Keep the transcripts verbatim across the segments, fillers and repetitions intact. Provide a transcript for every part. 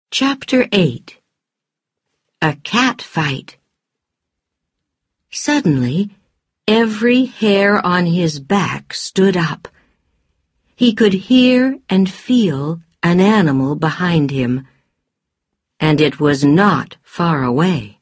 Chapter eight. A Cat Fight. Suddenly, every hair on his back stood up. He could hear and feel an animal behind him, and it was not far away.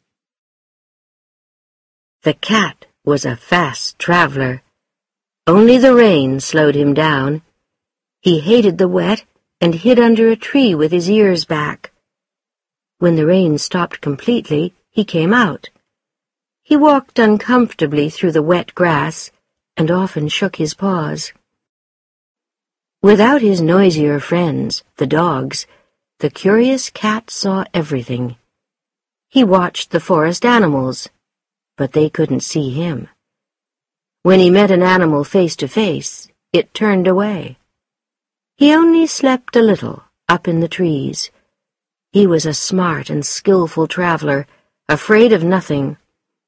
The cat was a fast traveler. Only the rain slowed him down. He hated the wet and hid under a tree with his ears back. When the rain stopped completely, he came out. He walked uncomfortably through the wet grass and often shook his paws. Without his noisier friends, the dogs, the curious cat saw everything. He watched the forest animals, but they couldn't see him. When he met an animal face to face, it turned away. He only slept a little up in the trees. He was a smart and skillful traveler, afraid of nothing.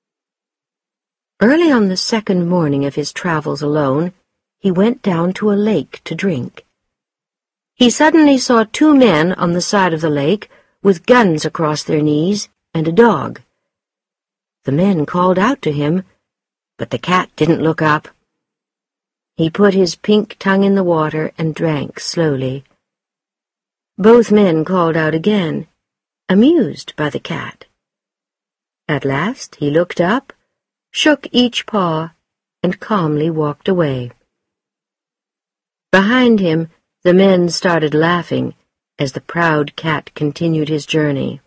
Early on the second morning of his travels alone, he went down to a lake to drink. He suddenly saw two men on the side of the lake with guns across their knees and a dog. The men called out to him, but the cat didn't look up. He put his pink tongue in the water and drank slowly. Both men called out again, amused by the cat. At last he looked up, shook each paw, and calmly walked away. Behind him, the men started laughing as the proud cat continued his journey.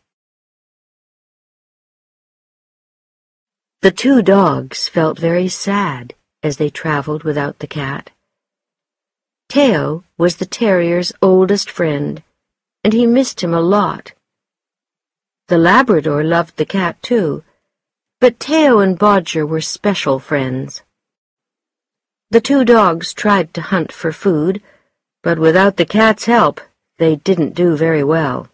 The two dogs felt very sad as they traveled without the cat. Teo was the terrier's oldest friend, and he missed him a lot. The Labrador loved the cat too, but Teo and Bodger were special friends. The two dogs tried to hunt for food, but without the cat's help, they didn't do very well.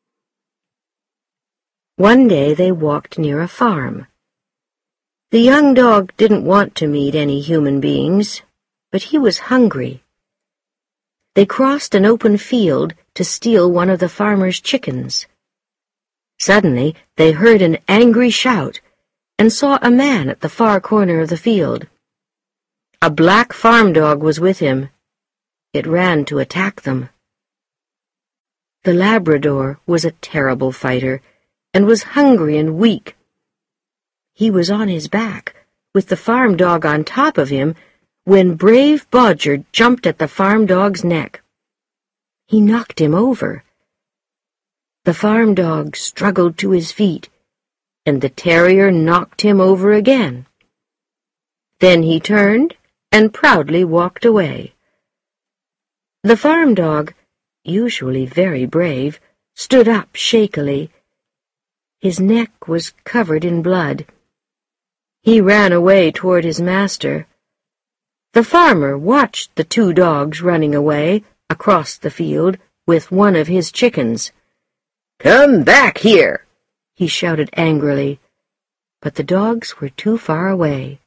One day they walked near a farm. The young dog didn't want to meet any human beings, but he was hungry. They crossed an open field to steal one of the farmer's chickens. Suddenly, they heard an angry shout and saw a man at the far corner of the field. A black farm dog was with him. It ran to attack them. The Labrador was a terrible fighter and was hungry and weak. He was on his back, with the farm dog on top of him, when brave Bodger jumped at the farm dog's neck. He knocked him over. The farm dog struggled to his feet, and the terrier knocked him over again. Then he turned and proudly walked away. The farm dog, usually very brave, stood up shakily. His neck was covered in blood. He ran away toward his master. The farmer watched the two dogs running away across the field with one of his chickens. "Come back here!" he shouted angrily, but the dogs were too far away.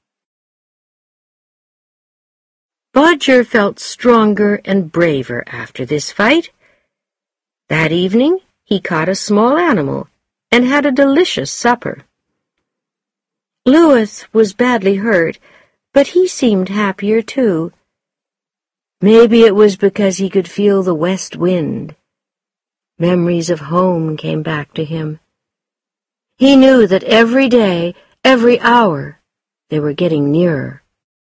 Bodger felt stronger and braver after this fight. That evening he caught a small animal and had a delicious supper. Louis was badly hurt, but he seemed happier too. Maybe it was because he could feel the west wind. Memories of home came back to him. He knew that every day, every hour, they were getting nearer.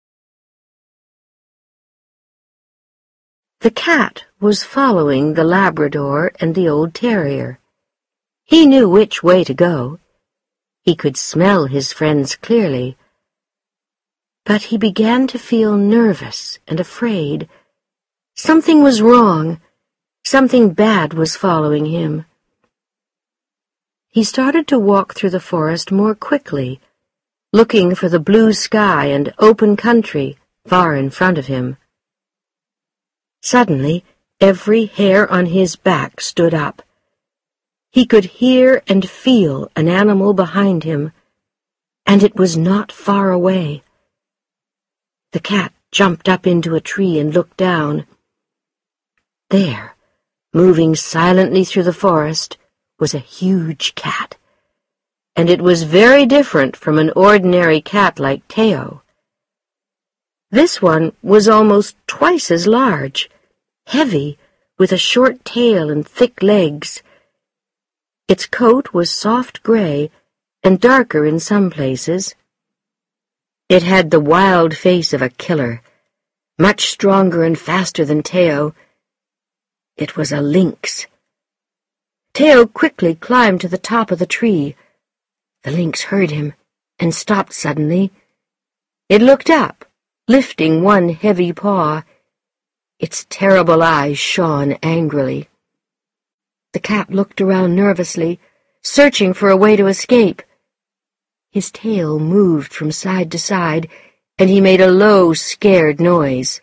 The cat was following the Labrador and the old terrier. He knew which way to go. He could smell his friends clearly. But he began to feel nervous and afraid. Something was wrong. Something bad was following him. He started to walk through the forest more quickly, looking for the blue sky and open country far in front of him. Suddenly, every hair on his back stood up. He could hear and feel an animal behind him, and it was not far away. The cat jumped up into a tree and looked down. There, moving silently through the forest, was a huge cat, and it was very different from an ordinary cat like Teo. This one was almost twice as large, heavy, with a short tail and thick legs. Its coat was soft gray and darker in some places. It had the wild face of a killer, much stronger and faster than Teo. It was a lynx. Teo quickly climbed to the top of the tree. The lynx heard him and stopped suddenly. It looked up, lifting one heavy paw. Its terrible eyes shone angrily. The cat looked around nervously, searching for a way to escape. His tail moved from side to side, and he made a low, scared noise.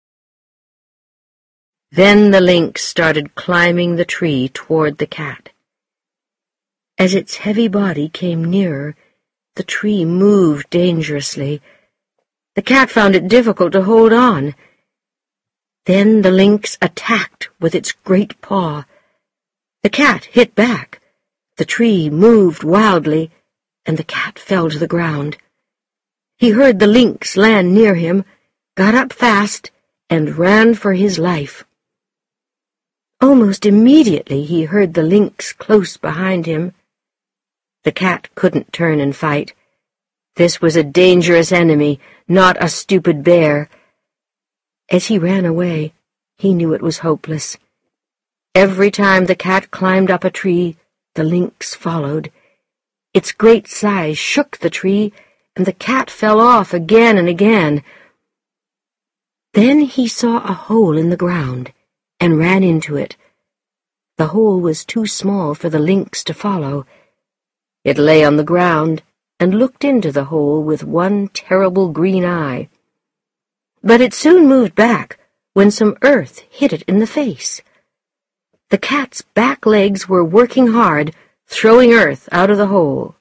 Then the lynx started climbing the tree toward the cat. As its heavy body came nearer, the tree moved dangerously. The cat found it difficult to hold on. Then the lynx attacked with its great paw. The cat hit back. The tree moved wildly, and the cat fell to the ground. He heard the lynx land near him, got up fast, and ran for his life. Almost immediately he heard the lynx close behind him. The cat couldn't turn and fight. This was a dangerous enemy, not a stupid bear. As he ran away, he knew it was hopeless. Every time the cat climbed up a tree, the lynx followed. Its great size shook the tree, and the cat fell off again and again. Then he saw a hole in the ground and ran into it. The hole was too small for the lynx to follow. It lay on the ground and looked into the hole with one terrible green eye. But it soon moved back when some earth hit it in the face. The cat's back legs were working hard, throwing earth out of the hole.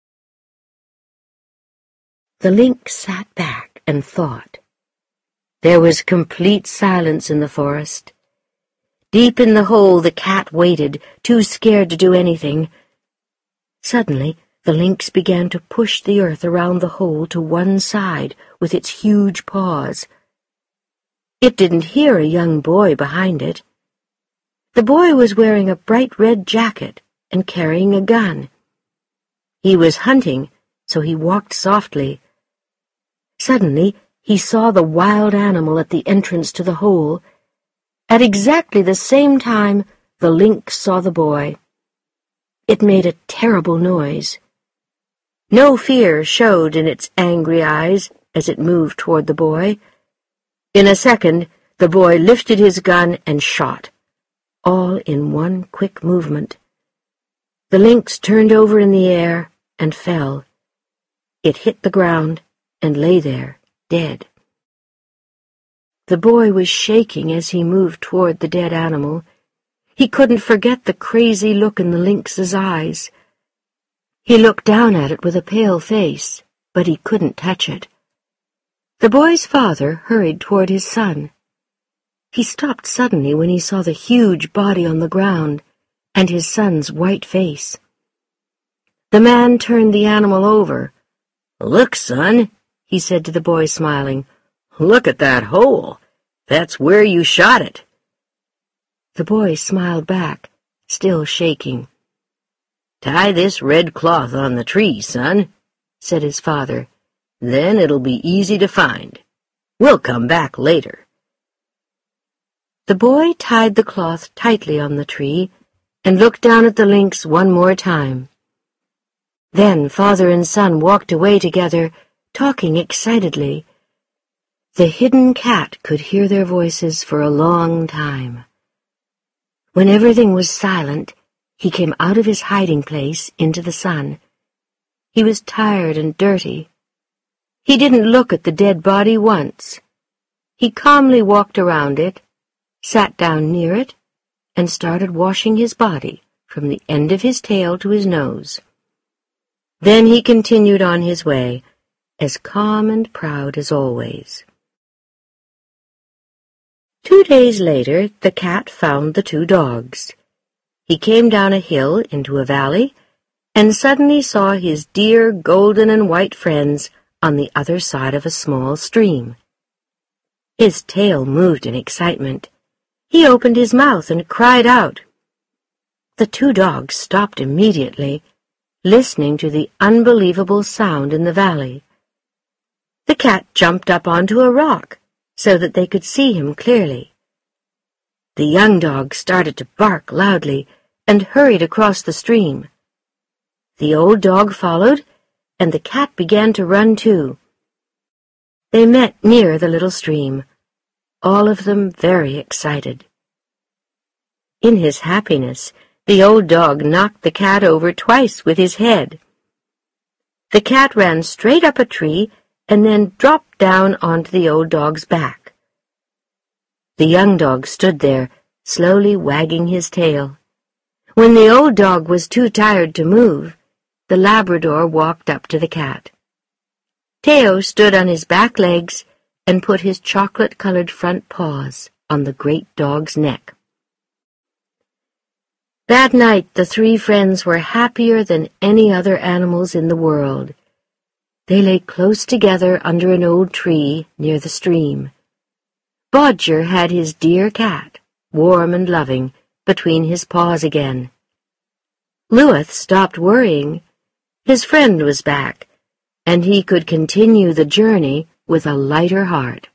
The lynx sat back and thought. There was complete silence in the forest. Deep in the hole the cat waited, too scared to do anything. Suddenly, the lynx began to push the earth around the hole to one side with its huge paws. It didn't hear a young boy behind it. The boy was wearing a bright red jacket and carrying a gun. He was hunting, so he walked softly. Suddenly, he saw the wild animal at the entrance to the hole. At exactly the same time, the lynx saw the boy. It made a terrible noise. No fear showed in its angry eyes as it moved toward the boy. In a second, the boy lifted his gun and shot, all in one quick movement. The lynx turned over in the air and fell. It hit the ground and lay there, dead. The boy was shaking as he moved toward the dead animal. He couldn't forget the crazy look in the lynx's eyes. He looked down at it with a pale face, but he couldn't touch it. The boy's father hurried toward his son. He stopped suddenly when he saw the huge body on the ground and his son's white face. The man turned the animal over. "Look, son," he said to the boy, smiling. "Look at that hole. That's where you shot it." The boy smiled back, still shaking. "Tie this red cloth on the tree, son," said his father. "Then it'll be easy to find. We'll come back later." The boy tied the cloth tightly on the tree and looked down at the lynx one more time. Then father and son walked away together, talking excitedly. The hidden cat could hear their voices for a long time. When everything was silent, he came out of his hiding place into the sun. He was tired and dirty. He didn't look at the dead body once. He calmly walked around it, sat down near it, and started washing his body from the end of his tail to his nose. Then he continued on his way, as calm and proud as always. Two days later, the cat found the two dogs. he came down a hill into a valley and suddenly saw his dear golden and white friends on the other side of a small stream. His tail moved in excitement. He opened his mouth and cried out. The two dogs stopped immediately, listening to the unbelievable sound in the valley. The cat jumped up onto a rock so that they could see him clearly. The young dog started to bark loudly and hurried across the stream. The old dog followed, and the cat began to run too. They met near the little stream, all of them very excited. In his happiness, the old dog knocked the cat over twice with his head. The cat ran straight up a tree and then dropped down onto the old dog's back. The young dog stood there, slowly wagging his tail. When the old dog was too tired to move, the Labrador walked up to the cat. Teo stood on his back legs and put his chocolate-colored front paws on the great dog's neck. That night the three friends were happier than any other animals in the world. They lay close together under an old tree near the stream. Bodger had his dear cat, warm and loving, between his paws again. Luath stopped worrying. His friend was back, and he could continue the journey with a lighter heart.